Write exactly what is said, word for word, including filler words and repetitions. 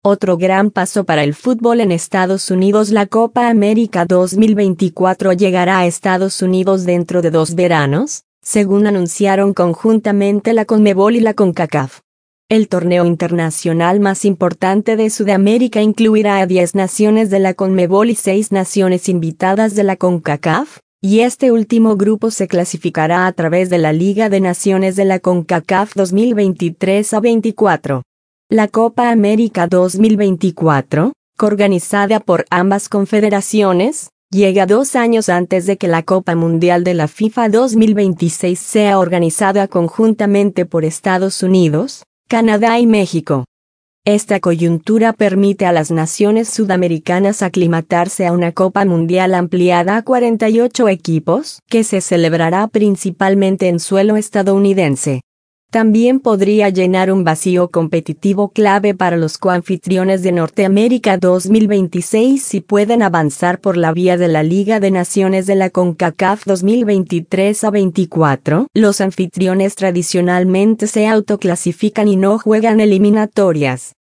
Otro gran paso para el fútbol en Estados Unidos. La Copa América dos mil veinticuatro llegará a Estados Unidos dentro de dos veranos, según anunciaron conjuntamente la CONMEBOL y la CONCACAF. El torneo internacional más importante de Sudamérica incluirá a diez naciones de la CONMEBOL y seis naciones invitadas de la CONCACAF, y este último grupo se clasificará a través de la Liga de Naciones de la CONCACAF dos mil veintitrés a veinticuatro. La Copa América dos mil veinticuatro, coorganizada por ambas confederaciones, llega dos años antes de que la Copa Mundial de la FIFA dos mil veintiséis sea organizada conjuntamente por Estados Unidos, Canadá y México. Esta coyuntura permite a las naciones sudamericanas aclimatarse a una Copa Mundial ampliada a cuarenta y ocho equipos, que se celebrará principalmente en suelo estadounidense. También podría llenar un vacío competitivo clave para los coanfitriones de Norteamérica dos mil veintiséis si pueden avanzar por la vía de la Liga de Naciones de la CONCACAF dos mil veintitrés a veinticuatro. Los anfitriones tradicionalmente se autoclasifican y no juegan eliminatorias.